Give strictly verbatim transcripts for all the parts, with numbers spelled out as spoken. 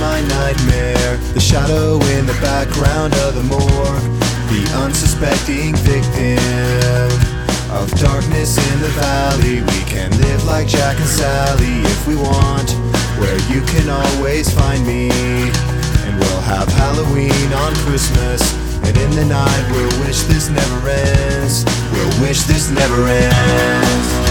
my nightmare, the shadow in the background of the morgue, the unsuspecting victim of darkness in the valley. We can live like Jack and Sally if we want, where you can always find me. And we'll have Halloween on Christmas, and in the night we'll wish this never ends. We'll wish this never ends.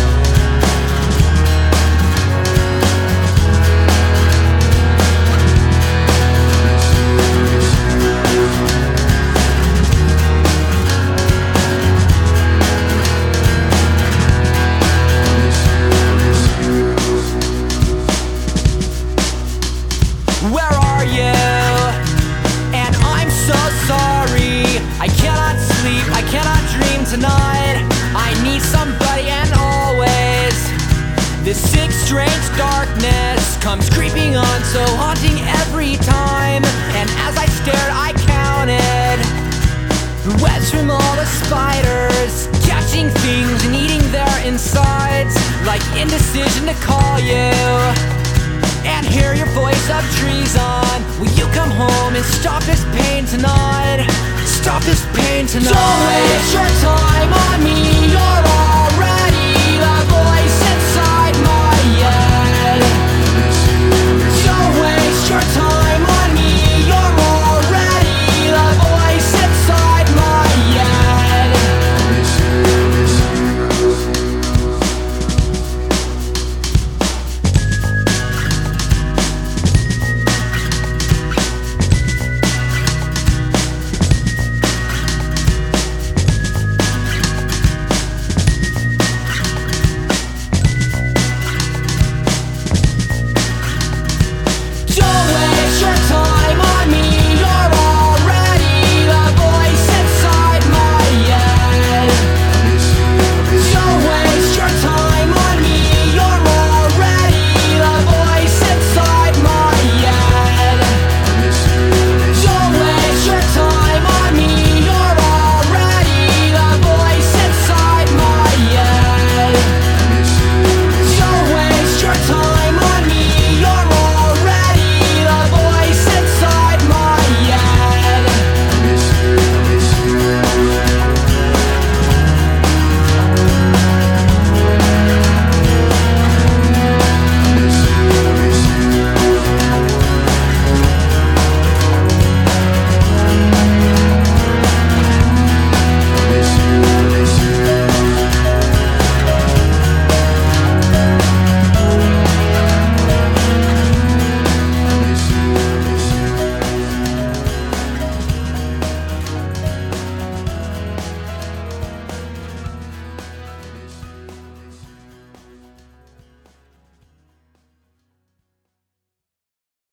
Where are you? And I'm so sorry. I cannot sleep, I cannot dream tonight. I need somebody, and always this sick, strange darkness comes creeping on, so haunting every time. And as I stared, I counted the webs from all the spiders, catching things and eating their insides, like indecision to call you and hear your voice of treason. Will you come home and stop this pain tonight? Stop this pain tonight. Don't waste your time on me, you're all